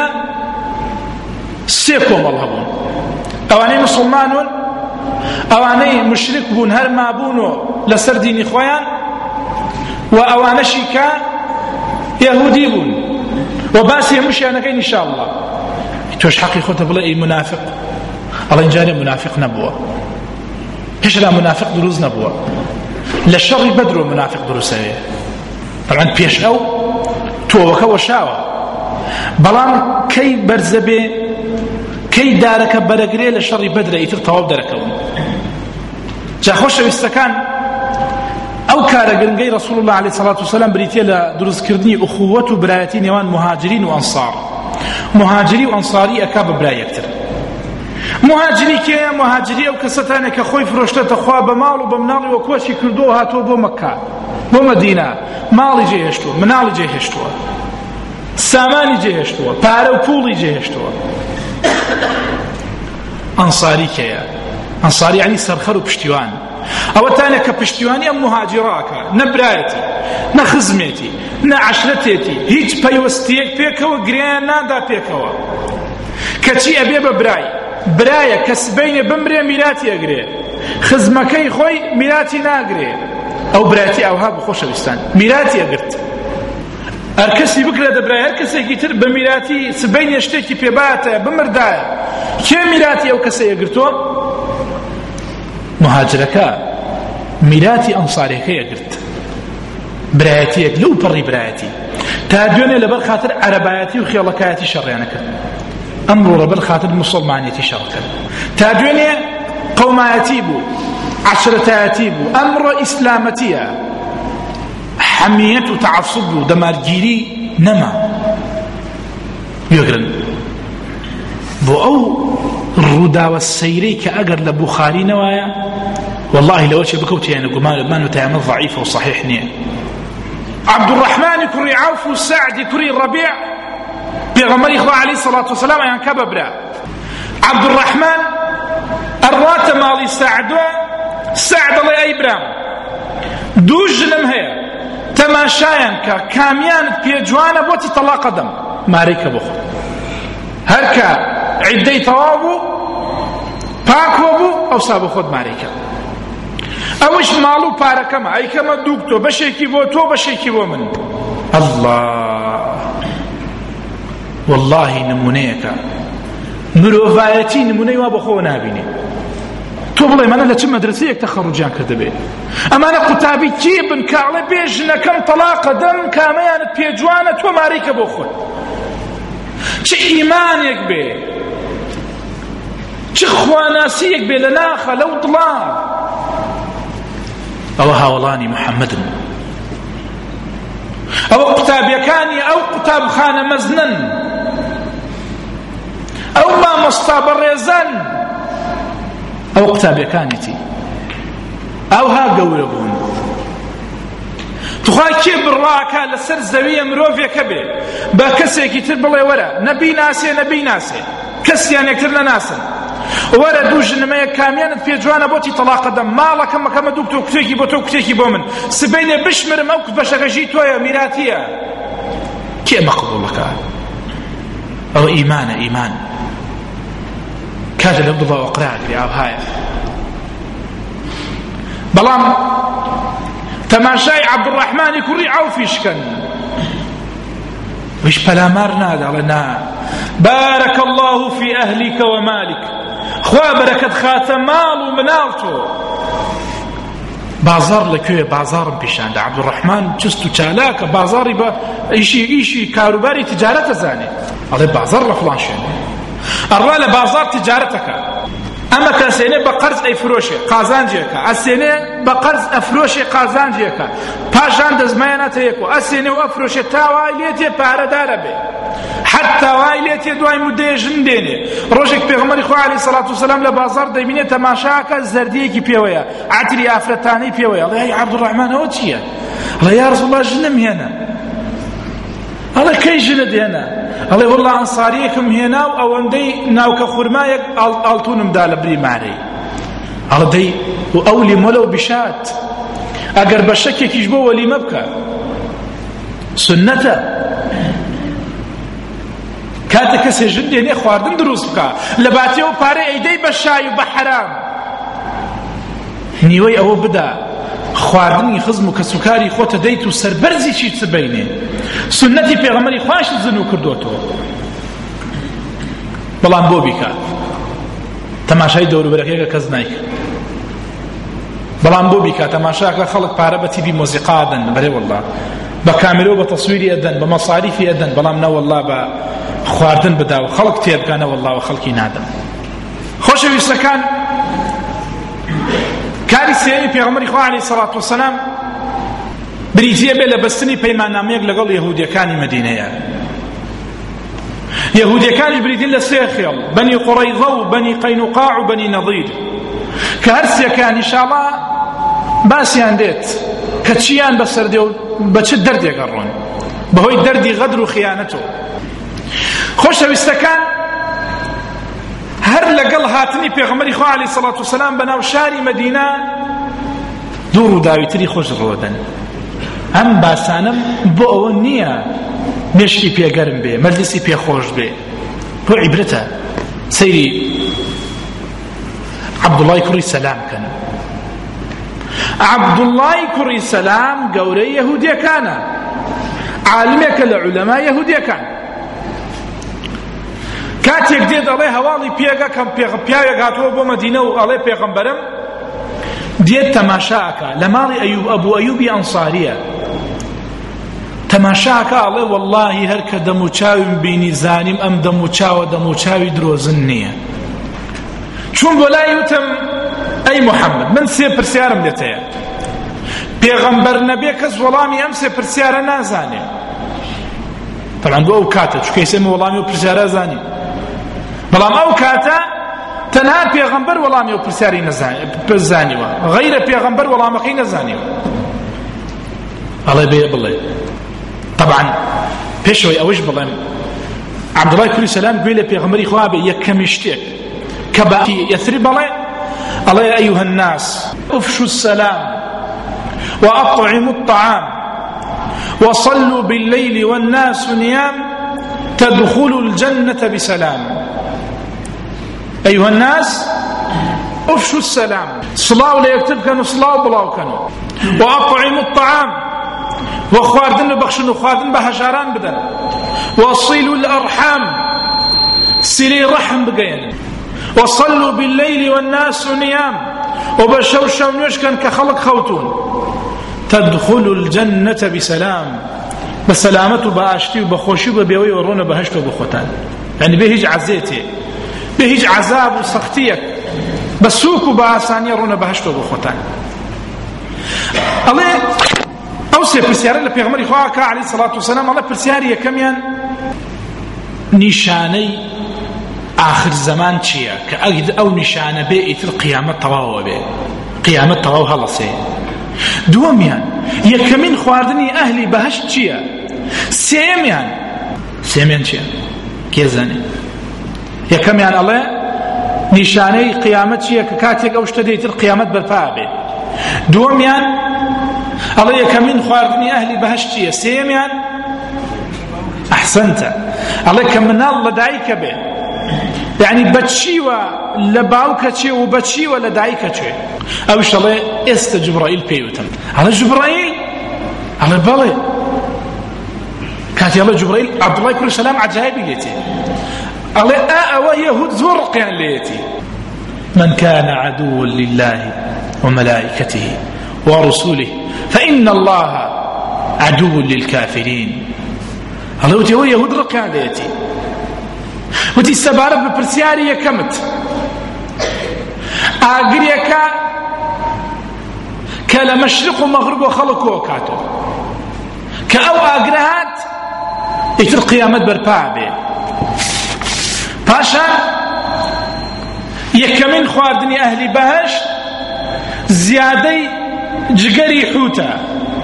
سيكو ملهبون أواني مسلمانون أواني مشرك بون هر ما بونو لسر دين إخوان وأوانشي يهودي بون وباسي مشي أنا كين إن شاء الله توش حقي خطة بلا أي منافق الله إنجاني منافق نبوة إيش لا منافق دروز نبوة للشر بدرو منافق دروسه طبعا بيش أو توك وشاوة بلان كي برزبي كي دارك برقري للشر بدر يتر طواب داركون جا خوش بستكان أو كارجنجي رسول الله عليه الصلاة والسلام بريتيلا دروز كردني أخوة برايتين يوان مهاجرين وأنصار مهاجري وأنصاري أكاب براي أكتر مهاجري كي مهاجري أو كستاني كخوي فرشتة تخوا بمال وبمنال وكوشي كردو هاتو بو مكة بو مدينة مالي جيهشتو منالي جيهشتو ساماني جيهشتو بارو بولي جيهشتو أنصاري كي أنصاري يعني سرخر وبشتيوان أو تاني كبشتيواني أم مهاجراك نبرايتي نخزمتي نعشرتي هيج بيوستيك بيكوا غريانا دا بيكوا كتي أبي براي كسبين بمري ميراتي أغري خزمكي خوي ميراتي ناغري أو براتي أو هاب خوش بستان ميراتي أغرت أركسي بكرة دبراي أركسي كتر بميراتي سبين يشتكي بيباتا بمردايا كي ميراتي أو كسي أغرتو مهاجرك ميراتي أنصارك يقرت برايتيك لو بري برايتي تادوني لبر خاطر عربايتي وخيالكايتي شريانك أمر لبر خاطر مسلمانيتي شرك تادوني قوماتي بو عشرتاتي بو أمر إسلامتي حمية وتعصب دمارجيري نما يقرن بو أو الردا والسيري كأجر لبخاري نوايا والله لو شيء بكوتي يعني قمان ما نتعامل ضعيف وصحيح نية عبد الرحمن كري عوف والسعد كري الربيع بغمر إخوة عليه الصلاة والسلام يعني كببرا عبد الرحمن الرات مالي سعد الله إبرام دوج لمهير تەماشایان کە کامیانت پێ جوانە بۆتی تەلاق دەم مارەیکە بۆ خۆت هەر کە عیدەی تەواو بوو پاکۆ بوو ئەوسا بۆ خۆت مارەیکە ئەوش ماڵ و پارەکەمە ئەیکەمە دووکتۆ بەشێکی بۆ تۆ بەشێکی بۆ من الله والله نمونەیەکە مرۆڤایەتی نمونەی وا بۆ خۆ نابینێ تۆ بڵێ منە لە چ مەدرسەیەک تەخەڕوجیان کردبێ ئەمانە قوتابی کێ بن کاڵێ بێژنەکەم تەلاقە دەم کامەیانت پێ جوانە تۆ مارەیکە بۆ خۆت چ ئیمانێک بێ چ خواناسیەک بێ لە ناخە لەو دڵا ئەوە هاوڵانی محەممەدن ئەوە قوتابیەکانی ئەو قوتابخانە مەزنن ئەو مامۆستا بەڕێزەن ئەو قوتابیەکانیتی ئەوها گەورە بوون تخوا کێ بڕاکە لەسەر زەویە مرۆڤێکە بێ بە کەسێکی تر بڵێ وەرە نەبی ناسێ کەسیان یەکتر نەناسن وەرە دوو ژنمەیە کامیانت پێ جوانە بۆتی تەلاقە دەم ماڵەکەم مەکەمە دوو تۆ کوتێکی بۆ تۆ کوتێکی بۆ من سبەینێ بشمرم ئەو بەشەکەژی تۆیە میراتیە کێ مەقبوڵەکە ئەوە ئیمانە ئیمان کاتە لەو دڵەوە قراگری ئاوهایە بەڵام تەماشای عەبدوڕەحمانی کوڕی عەوفیشکەن وش پەلامار نادەڵێ نا بارك الله في أهلك ومالك خوا بەرەکەت خاتە ماڵ و مناڵ تۆ بازار لەکوێ بازارم پیشاندا عەبدوڕەحمان چست و چالاکە بازاری بە ئیشی کاروباری تجارەتە زانێ ئەڵێ بازار لە فڵان شوێنە ئەڕوا لە بازار تجارەتەکە ئەمە کەسێنێ بە قەرز ئەیفرۆشێ قازانجێکە ئەسێنێ بە قەرز ئەفرۆشێ قازانجێکە پاشان دەزمایانەتە یەکۆ ئەسێنێ و ئەفرۆشێ تاوای لێتێ پارەدارە بێ حتى وای لێتێ دوای مودەیە ژن دێنێ ڕۆژێک پێغەمبەری خوا عەلەیهی سەڵات وسەلام لە بازار دەبینێ تەماشاکە زەردیەکی پێوەیە عەتری ئافرەتانەی پێوەیە ئەڵێ ئەی عەبدوڕەحمان ئەوە چییە ئەڵێ یا ڕەسوڵ الله ژنم هێنا ئەڵێ کەی ژنت هێنا ئەڵێ وەڵڵا ئەنساریەکم هێنا و ئەوەندەی ناوکە خورمایەک ئاڵتونمدا لە بری مارەی ئەڵێ دەی و ئەو لیمۆلە و بشات ئەگەر بە شەکێکیش بۆ وەلیمە بکە سنەتە کاتێک کەسێ ژن دێنێ خواردن دروست بکە لە باتێ و پارە ئەیدەی بە شای و بە حەرام نیوەی ئەوە بدا خواردنی خزم و کەسوکاری خۆتە دەیت و سەربەرزی چی بینێ سنەتی پێغەمبەری خواشت زن و کردوتەوە بەڵام بۆ بیکە تەماشای دەوروبەرەکەیەکە کەس نایکە بەڵام بۆ بیکە تەماشاکە خەڵک پارە بە تیڤی مۆزیقا ئەدەن بەرێ وەڵڵا بە کامێرە و بە تەسویری ئەدەن بە مەساریفی ئەدەن بەڵام نە وەڵڵا بە خواردن بدا و خەڵک تێبکانە وەڵڵا و خەڵکی نادەم خۆشەویستەکان کاری سێمی پێغەمبەری خوا عەلەیهی سەڵات وسەلام بریتیە بێ لە بەستنی پەیماننامەیەک لەگەڵ یەهودیەکانی مەدینەیە یەهودیەکانی بریتین لە سێ خێڵ بەنی قوڕەیظە و بەنی قەینوقاع و بەنی نەضیر کە هەر سێکان ئینشاءڵڵا باسییان دێت کە چیان بەسەردێ و بە چ دەردێگەڕۆن بەهۆی دەردی غەدر و خیانەتەوە خۆشەویستەکان هەر لەگەڵ هاتنی پێغەمبەری خوا عەلەیهی سەڵات وسەلام بەناو شاری مەدینە دوو ڕووداویتری خۆش ڕۆدەن ئەم باسانم بۆ ئەوە نییە مێشتی پێگەرم بێ مەجلیسی پێخۆش بێ بۆ عیبرەتە سەیری عەبدوڵڵای کوڕی سەلام کەن عەبدوڵڵای کوڕی سەلام گەورەی یەهودیەکانە عالمێکە لە عولەمای یەهودیەکان کاتێک دێت ئەڵێ هەواڵی پێگە کەم پیاوێک هاتووە بۆ مەدینە و ئەڵێ پێغەمبەرم دێت تەماشاکە لە ماڵی ئەبوو ئەیوبی ئەنساریە تەماشاکە ئەڵێ وەڵڵاهی هەر کە دەم و چاویم بینی زانیم ئەم دەم و چاوە دەم و چاوی درۆزن نییە چون بۆ لای وتم ئەی موحەممەد من سێ پرسیارم لێت هەیە پێغەمبەر نەبێ کەس وەڵامی ئەم سێ پرسیارە نازانێ طبعا بۆ ئەو کاتە چونکە ئێستا وەڵامی و پرسیارە زانی بەڵام ئەو کاتە تەنها پێغەمبەر وەڵامی و پرسیاری نەزانیوە غەیرە پێغەمبەر وەڵامەکەی نەزانیوە ئەڵێ بێ بڵێ طبعا پێشەوەی ئەوەش بڵێم عەبدوڵڵای کوڕی سەلام گوێ لە پێغەمبەری خوا بێ یەکەمی شتێک کە بە یەثریب بڵێ ئەڵێ ئەیوهە الناس ئوفشوا السەلام وأطعموا الطعام وصلوا بالليل والناس نيام تدخلوا الجنة بسلام. أيها الناس أفشوا السلام، صلاة ولا يكتب كانوا صلاة بلاو كانوا، وأطعموا الطعام وخواردن بخشن وخواردن بهجاران بدن، وصلوا الأرحام سلي رحم بقين، وصلوا بالليل والناس نيام وبشوشوا نشكن كخلق خوتون تدخلوا الجنة بسلام. بسلامته باشتي وبخوشي وبيوي ورونا بهشته بخوتان، يعني بيهج عزيتي بيهج عذاب وسختيك بسوك وباسانية رونا بهشته بخوتان. الله أوصي برسيارة لبيغمري خواهك عليه الصلاة والسلام، الله برسياري كميان نشاني آخر زمان چيا كأجد أو نشانة بيئة القيامة طواوة بي قيامة طواوة هلسي دوميان يكمين خواردني أهلي بهش چيا سيميان چيا كيزاني يكميان الله نشاني قيامة چيا ككاتيك أو اشتديت القيامة بالفاء بي دوميان الله يكمين خواردني أهلي بهش چيا سيميان أحسنت الله كمن الله دايك به يعني بتشيوا لباوكتشي وبتشيوا لدايكتشي أو إيش الله جبرائيل بيوتم على جبرائيل على بالي كانت يلا جبرائيل عبد الله كل سلام عجائب ليتي الله ويهود زرق يعني ليتي من كان عدوا لله وملائكته ورسوله فإن الله عدو للكافرين. الله وتي يهود رق يعني ليتي وتي السبارة ببرسياري يكمت أقريكا كلا مشرق ومغرب وخلق وكاتو كأو أقرهات يتر قيامت بربابي باشا يكمن خواردني أهلي بهش زيادي جقري حوتا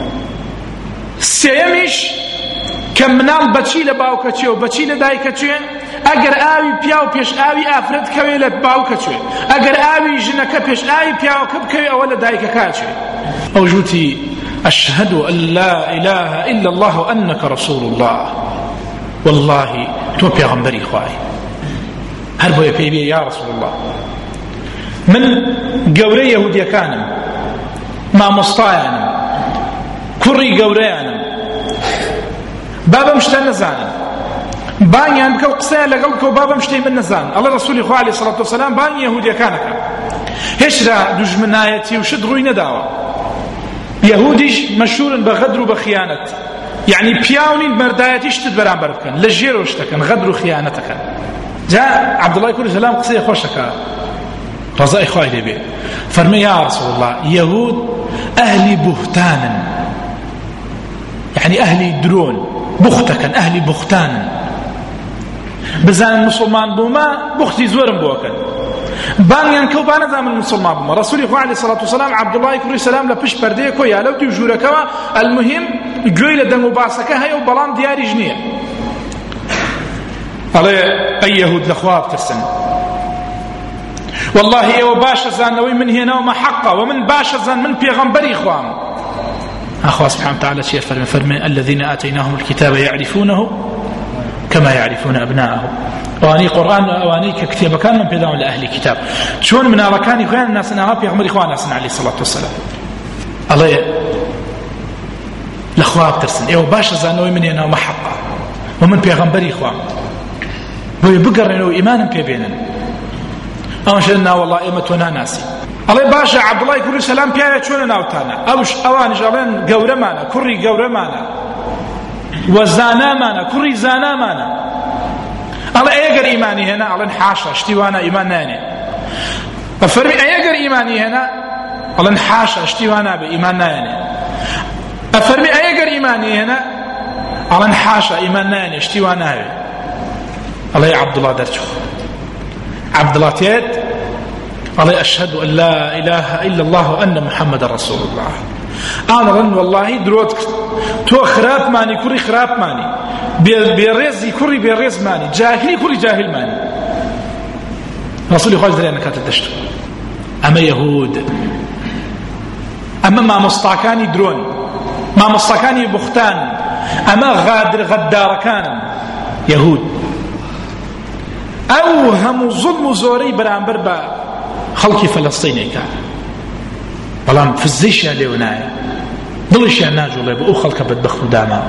سيمش كمنال بچي لباوكتشي وبچي لدايكتشي اگر آوي بياو بيش آوي آفرد كوي لباوكتشي اگر آوي جنك بيش آوي بياو كبكوي أولا دايككاتشي أوجوتي أشهد أن لا إله إلا الله وأنك رسول الله. والله تو بيغمبري خواهي هربو يبيبي يا رسول الله من قوري يهودية كانم ما مصطايانم كري قوريانم بابا مشتى نزانم بانيان بكو قصير لقلكو بابا مشتى من نزان. الله رسول الله عليه الصلاة والسلام باني يهودية كانك هشرا دجمنايتي وشد روي نداوة يهوديش مشهور بغدر وبخيانة يعني بياوني بمردايتي اشتد برامبر بكن لجيرو اشتكن غدر وخيانتكن. جاء عبد الله كل سلام قصير خوشك رضا إخوائي لبي فرمي يا رسول الله يهود أهلي بهتانا يعني أهلي درون بختكن أهلي بختانا بزان المسلمان بوما بختي زورم بوكن بانيان كوبانا زام المسلمان بوما. رسول الله عليه الصلاة والسلام عبد الله كل سلام لبش برديكو يا لو تجوركوا المهم جويل دم وباسكه هي وبلان دياري جنيه على أي يهود الأخوات ترسن والله إيه وباشا زان نوي من هنا وما حقه ومن باشا زان من بيغمبري إخوان أخوة سبحانه وتعالى شيء فرمي الذين آتيناهم الكتاب يعرفونه كما يعرفون أبناءهم. واني قرآن واني ككتاب كان من بيداون لأهل كتاب شون من أركان إخوان الناس نعرف بيغمبري إخوان الناس عليه الصلاة والسلام. الله الأخوات ترسن إيه وباشا زان نوي من هنا وما حقه ومن بيغمبري إخوان ويبقرنوا إيمانا بيبينا أما شلنا والله إيمتنا ناسي. الله باشا عبد الله كل سلام بيانا شونا ناوتانا أوش أوان جالين قورة مانا كري قورة مانا وزانا مانا كري زانا مانا. الله أيقر إيماني هنا الله نحاشا اشتوانا إيمان ناني ففرمي أيقر إيماني هنا الله نحاشا اشتوانا بإيمان ناني أفرمي أيقر إيماني هنا الله نحاشا إيمان ناني اشتوانا بي. الله يا عبد الله درجه عبد الله تيد الله أشهد أن لا إله إلا الله وأن محمد رسول الله. أنا رن والله دروت تو خراب ماني كوري خراب ماني بيرز كوري بيرز ماني جاهلي كوري جاهل ماني رسول الله قال لنا كانت تشت أما يهود أما ما مستعكاني درون ما مستعكاني بختان أما غدار كان يهود أو هم ظلم زوري برانبر با خلق فلسطيني كان بلام في الزيش ليوناي ضلش يا ناجو لي بأو خلق بدبخ داما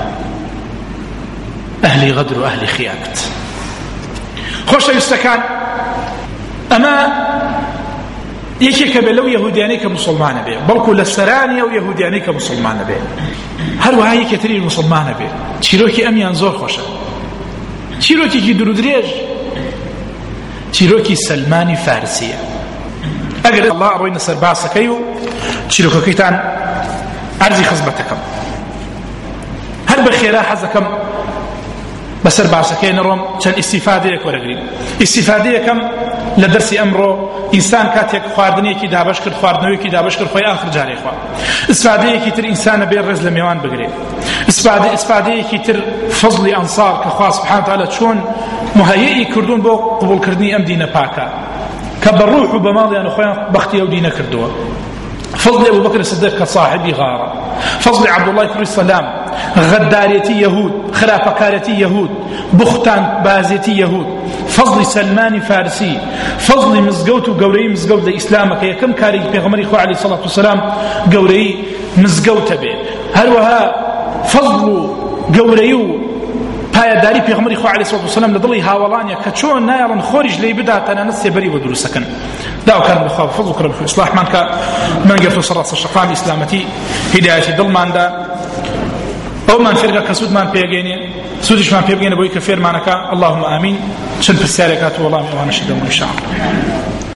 أهلي غدر وأهلي خيانة خوش يستكان أما يكيك بلو يهودياني كمسلمان به بلكو لسراني أو يهودياني كمسلمان به هل وهاي كثير المسلمان به تشيروكي أميان زور خوشة تشيروكي كي درودريج تشيروكي سلماني فارسية أقل الله أروينا سرباسة كيو تشيروكي كيتان أرزي خزبتكم هل بخيرا حزكم بسر باسكين روم كان استفادة كورغري استفادة كم لدرس أمره إنسان كاتيك خواردني كي دابش كر خواردنوي كي دابش كر خوي آخر جاري خوا استفادة كي تر إنسان بير رز لميوان بقري استفادة كي تر فضل أنصار كخوا سبحانه وتعالى شون مهيئي كردون بو قبول كردني أم دين باكا كبروح بماضي أنا خويا بختي أو دين كردوا فضل أبو بكر الصديق كصاحبي غارة فضل عبد الله كريم السلام غداريتي يهود خلافكاريتي يهود بختان بازيتي يهود فضل سلمان فارسي فضل مزقوت وقوري مزقوت لإسلامك يكم كاري بيغمري خو عليه الصلاة والسلام قوري مزقوت به هلوها فضل قوريو پایداری پیغمبری خو علیه الصلاة والسلام لدلی هاولانیا کچون نایلن خورج لی بدا تنانس بری و دروسکن داو كان بخواب فضل كرم في إصلاح من قرتو صراص الشقام الإسلامتي هداية دل من دا أو من فرقة كسود من بيغيني سودش من بيغيني بوي كفير معناك اللهم آمين شن في السارقات والله موانا شدهم إن شاء الله